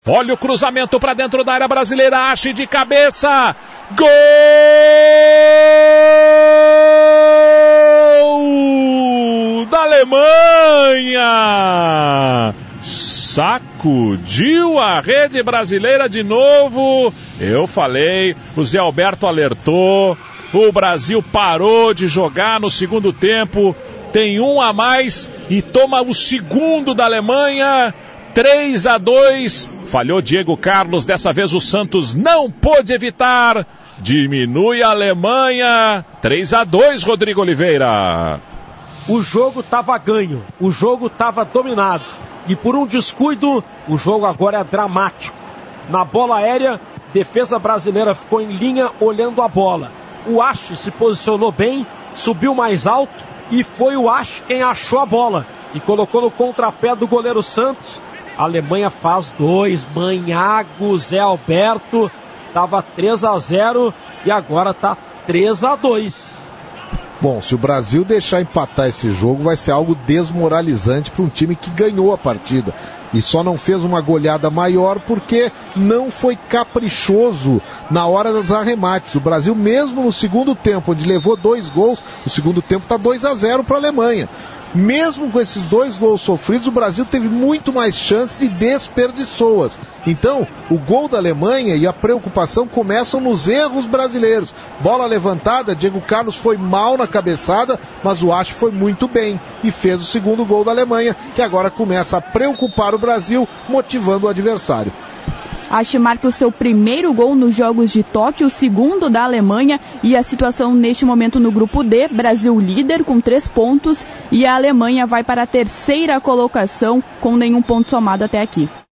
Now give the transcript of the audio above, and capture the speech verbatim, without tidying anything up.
Olha o cruzamento para dentro da área brasileira. Ache de cabeça. Gol da Alemanha. Sacudiu a rede brasileira de novo. Eu falei, o Zé Alberto alertou. O Brasil parou de jogar no segundo tempo. Tem um a mais e toma o segundo da Alemanha. três a dois. Falhou Diego Carlos. Dessa vez o Santos não pôde evitar. Diminui a Alemanha. três a dois, Rodrigo Oliveira. O jogo estava ganho. O jogo estava dominado. E por um descuido, o jogo agora é dramático. Na bola aérea, defesa brasileira ficou em linha olhando a bola. O Ache se posicionou bem, subiu mais alto e foi o Ache quem achou a bola. E colocou no contrapé do goleiro Santos. A Alemanha faz dois, Manhago, Zé Alberto. Estava três a zero e agora está três a dois. Bom, se o Brasil deixar empatar esse jogo, vai ser algo desmoralizante para um time que ganhou a partida. E só não fez uma goleada maior porque não foi caprichoso na hora dos arremates. O Brasil, mesmo no segundo tempo, onde levou dois gols, o segundo tempo está dois a zero para a Alemanha. Mesmo com esses dois gols sofridos, o Brasil teve muito mais chances e desperdiçou-as. Então, o gol da Alemanha e a preocupação começam nos erros brasileiros. Bola levantada, Diego Carlos foi mal na cabeçada, mas o Ache foi muito bem e fez o segundo gol da Alemanha, que agora começa a preocupar o Brasil, motivando o adversário. Ache marca o seu primeiro gol nos Jogos de Tóquio, o segundo da Alemanha, e a situação neste momento no grupo D, Brasil líder com três pontos e a Alemanha vai para a terceira colocação com nenhum ponto somado até aqui.